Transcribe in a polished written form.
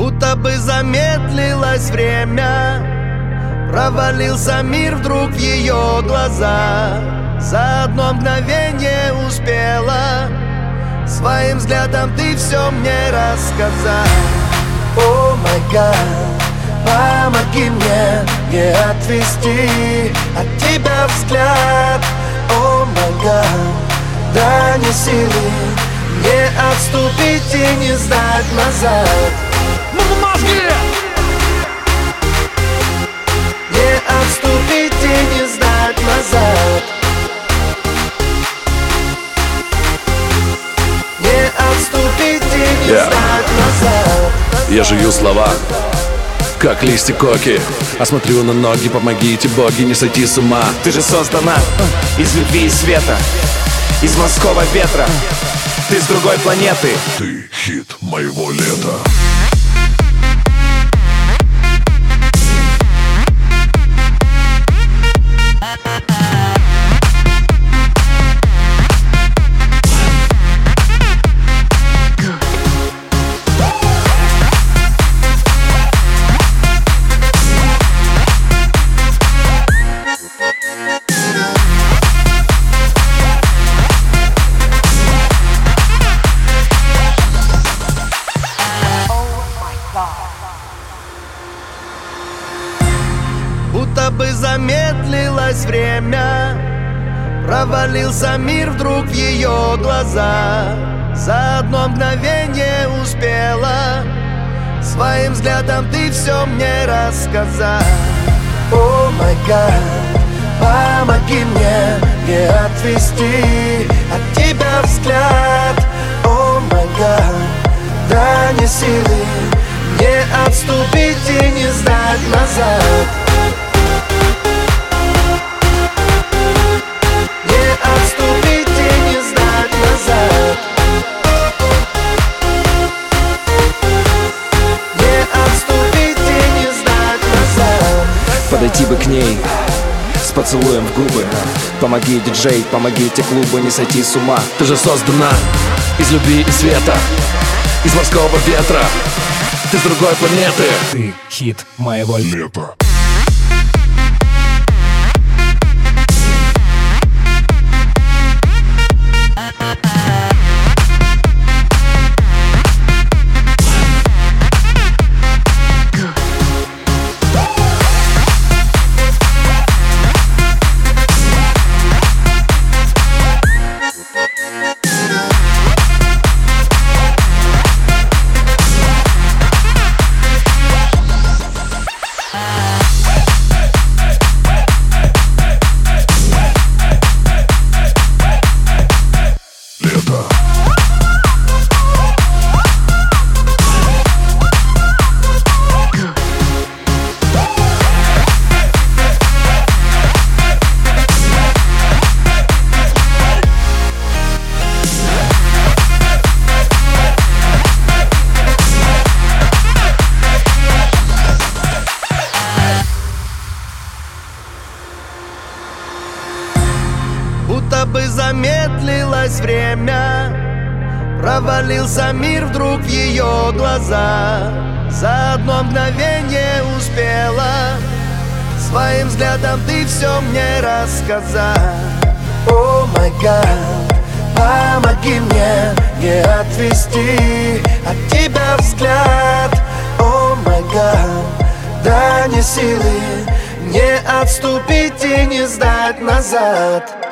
Будто бы замедлилось время, провалился мир вдруг в ее глаза. За одно мгновение успела своим взглядом ты все мне рассказать. О май гад, помоги мне не отвести от тебя взгляд. О май гад, дай мне силы не отступить и не сдать назад. Мозги! Не отступить и не сдать назад. Не отступить и не сдать назад. Я жую слова, как листья коки, а смотрю на ноги, помогите, боги, не сойти с ума. Ты же создана из любви и света, из морского ветра. Ты с другой планеты. Ты хит моего лета. Будто бы замедлилось время, провалился мир вдруг в ее глаза. За одно мгновение успела своим взглядом ты все мне рассказать. О май гад, помоги мне не отвести от тебя взгляд. О май гад, дай мне силы не отступить и не сдать назад. Подойти бы к ней с поцелуем в губы. Помоги, диджей, помогите клубу не сойти с ума. Ты же создана из любви и света, из морского ветра. Ты с другой планеты. Ты хит моего лета. Будто бы замедлилось время, провалился мир вдруг в ее глаза. За одно мгновение успела своим взглядом ты все мне рассказать. О май гад, помоги мне не отвести от тебя взгляд. О май гад, дай мне силы не отступить и не сдать назад.